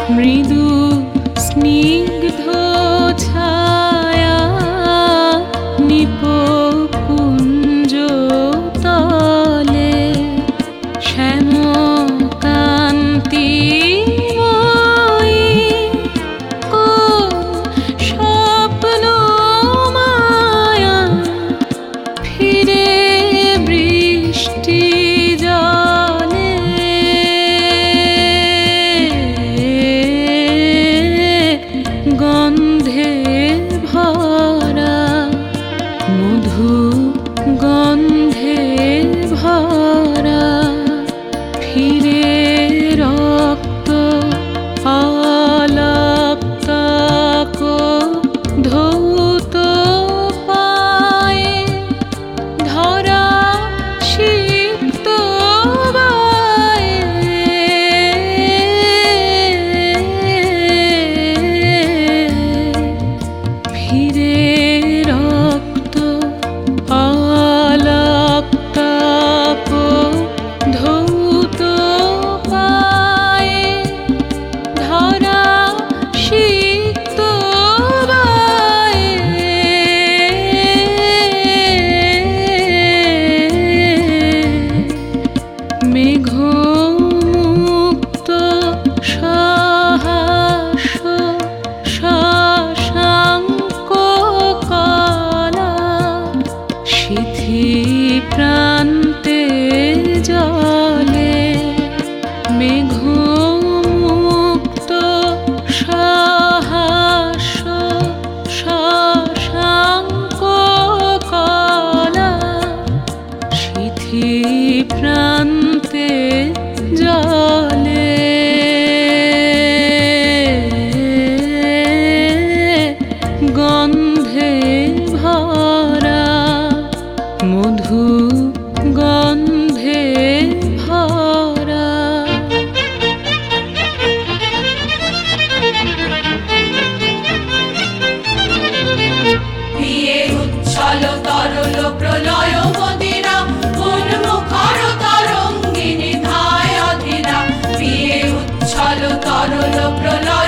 মৃদু স্নিগ্ধ ছায়া নিপকুঞ্জ তলে শ্যামকান্তি স্বপ্ন মায়া ফিরে বৃষ্টি জলে গন্ধে ভরা মধু গন্ধে ভরা ফিরে রক্ত আলাপ ধৌত পায়ে ধরা সিক্ত ফিরে রক্ত আলাপ ধৌত পায়ে ধরা সিক্ত মেঘমুক্ত সহাস্য শশাঙ্ক কলা সিথি প্রান্তে জলে মেঘমুক্ত সহাস্য শশাঙ্ক কলা সিথি প্রান্তে জলে গন্ধে ভরা মধু গন্ধে ভরা প্রিয়ে উচ্ছল তরল প্রলয় মদিরা উন্মুখর তরঙ্গিনী ধায় অধীরা প্রিয়ে উচ্ছল তরল প্রলয়